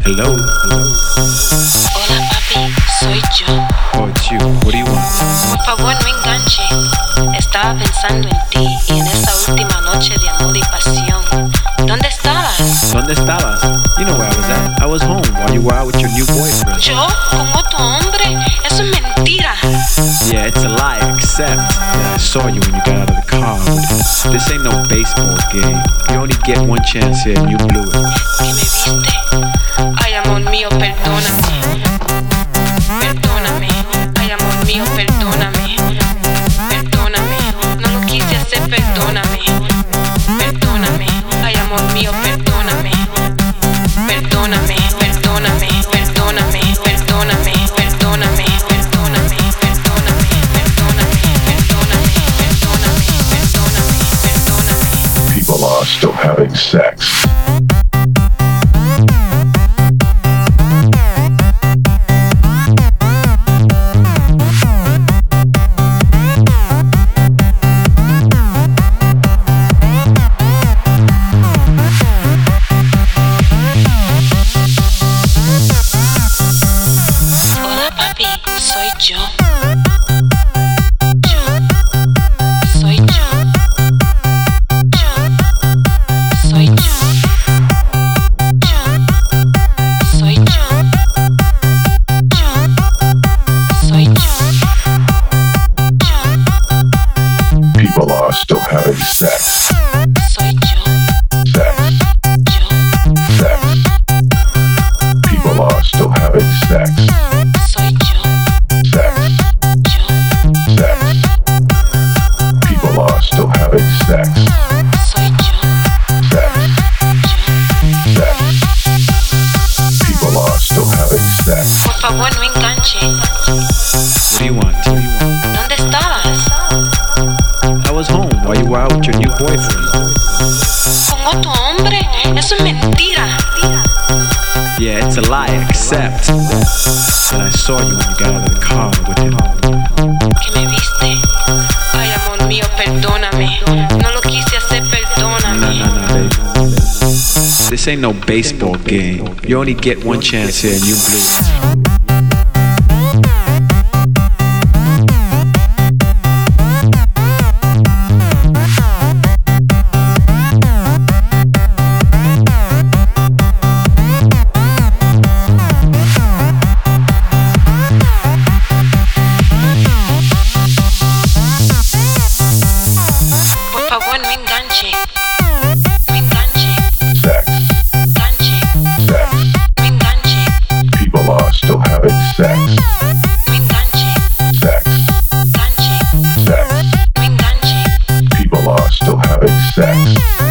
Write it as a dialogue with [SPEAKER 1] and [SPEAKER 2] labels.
[SPEAKER 1] Hello.
[SPEAKER 2] Hola papi, soy yo.
[SPEAKER 1] Oh, it's you. What do you want?
[SPEAKER 2] Por favor no enganche. Estaba pensando en ti y en esa última noche de amor y pasión. ¿Dónde estabas?
[SPEAKER 1] ¿Dónde estabas? You know where I was at. I was home while you were out with your new boyfriend.
[SPEAKER 2] ¿Yo? ¿Con otro hombre? Eso es mentira.
[SPEAKER 1] Yeah, it's a lie, except that I saw you when you got out of the car with him. This ain't no baseball game. You only get one chance here and you blew it.
[SPEAKER 2] ¿Que me viste? Ay, amor mío, perdóname. Perdóname. Ay, amor mío, perdóname. Perdóname. No lo quise hacer, perdóname. Perdóname. Ay, amor mío, perdóname. Perdóname, perdóname, perdóname, perdóname, perdóname, perdóname, perdóname, perdóname, perdóname, perdóname, perdóname.
[SPEAKER 3] People are still having sex.
[SPEAKER 2] Hola papi, soy yo. Yo. Soy yo. Yo. Soy yo. Yo. Soy yo. Yo. Soy yo. Yo.
[SPEAKER 3] People are still having sex.
[SPEAKER 2] Soy yo.
[SPEAKER 3] Sex.
[SPEAKER 2] Yo.
[SPEAKER 3] Sex. People are still having sex.
[SPEAKER 2] Soy yo.
[SPEAKER 3] Sex.
[SPEAKER 2] Yo.
[SPEAKER 3] Sex. People are still having sex.
[SPEAKER 2] Soy yo.
[SPEAKER 3] Sex.
[SPEAKER 2] Yo.
[SPEAKER 3] Sex. People are still having sex.
[SPEAKER 2] Por favor no enganche.
[SPEAKER 1] What do you want?
[SPEAKER 2] ¿Dónde estabas?
[SPEAKER 1] I was home while you were out with your new boyfriend.
[SPEAKER 2] ¿Con otro hombre? Eso es mentira.
[SPEAKER 1] Yeah, it's a lie, except that I saw you when you got out of the car with him.
[SPEAKER 2] ¿Que me viste? Ay, amor mío, perdóname. No lo quise hacer, perdóname.
[SPEAKER 1] No, baby. This ain't no baseball game. You only get one chance here and you blew it.
[SPEAKER 2] Por favor, no enganche. No enganche.
[SPEAKER 3] Sex.
[SPEAKER 2] Enganche.
[SPEAKER 3] Sex.
[SPEAKER 2] No enganche.
[SPEAKER 3] People are still having sex.
[SPEAKER 2] No enganche.
[SPEAKER 3] Sex.
[SPEAKER 2] Enganche.
[SPEAKER 3] Sex.
[SPEAKER 2] No enganche.
[SPEAKER 3] People are still having sex.